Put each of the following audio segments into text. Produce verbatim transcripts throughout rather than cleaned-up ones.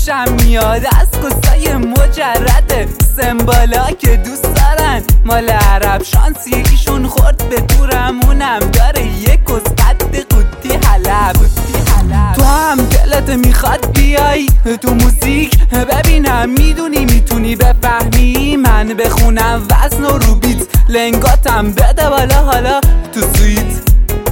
خوشم میاد از کسای مجرد سمبالا که دوست دارن مال عرب. شانسی یکیشون خورد به دورمونم داره یک کس قد قوطی حلب. تو هم دلت میخواد بیای تو موزیک ببینم میدونی میتونی بفهمی من بخونم وزن و رو بیت لنگاتم بده بالا حالا تو سویت.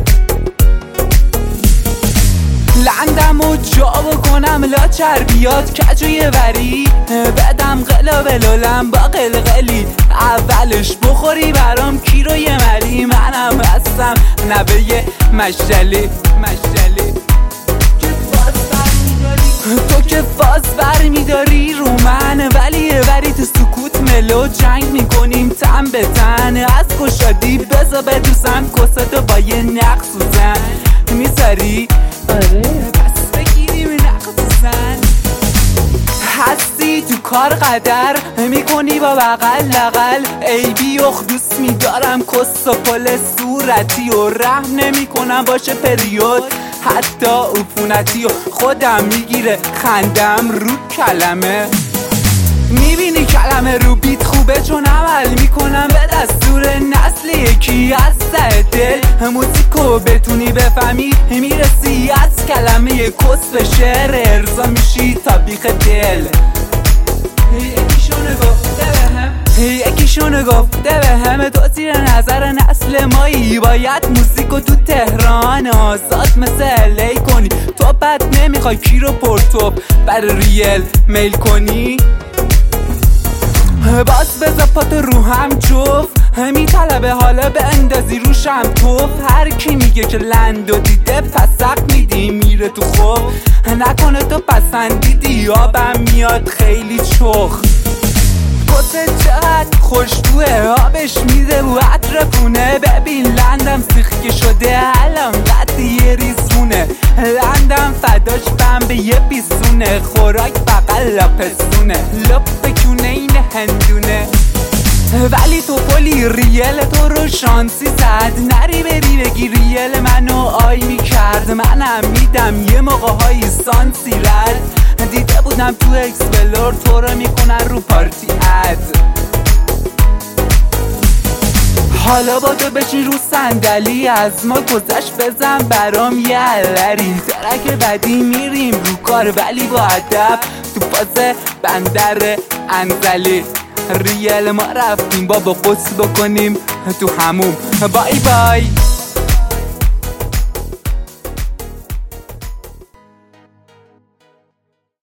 لندم و جا بکنم لا چربیات کجوی وری بدم قلاب لولم با قلقلی اولش بخوری برام کیلو یه ملی. منم هستم نوه مشتلی مشتلی تو که فاز بر میداری رو من ولی وری تو سکوت ملو جنگ میکنیم تن به تن. از کشادی بزا بدوسم کستو با یه نقص و زن میذاری آره پس بگیریم نقصن. هستی تو کار قدر میکنی با بغل لغل عیبی اخدوس میدارم کس و پل صورتی و رحم نمی کنم باشه پریود حتی عفونتی و خودم میگیره خندم رو کلمه. میبینی کلمه رو بیت خوبه چون عمل میکنم به دستور نسل یکی از ته دل. موزیکو بتونی بفهمی میرسی از کلمه کس به شعر ارضا میشی تا بیخ دل. یکیشونه گفته به هم یکیشونه گفته به همه تو زیر نظر نسل مایی باید موزیکو تو تهران آزاد مثل الی کنی. تو بد نمیخوای کی رو پرتوب بر ریل میل کنی. باز بزا پات رو هم جفت میطلبه حالا به اندازی روشم توف. هر کی میگه که لند و دیده پسق میدی میره تو خوب نکنه تو پسندیدی آبم میاد خیلی چخ. کسه چقدر خوشبوه آبش میده و عطر پونه. ببین لندم سیخ که شده الان قد یه ریزونه. لندم فداش بم به یه پیسونه خوراک بقل لاپسونه لپ بکونه این هندونه. ولی تو پلی ریل تو رو شانسی زد نری بری بگی ریل منو آی میکرد. منم میدم یه موقع های سانسی رد دیده بودم تو اکسپلور تو رو میکنن رو پارتی اد. حالا با تو بشین رو صندلی از ما گذشت بزن برام یه علری. ترک بعدی میریم رو کار ولی با ادب تو فاز بندر انزلی. ریل ما رفتیم بابا قصد بکنیم تو هموم. بای بای.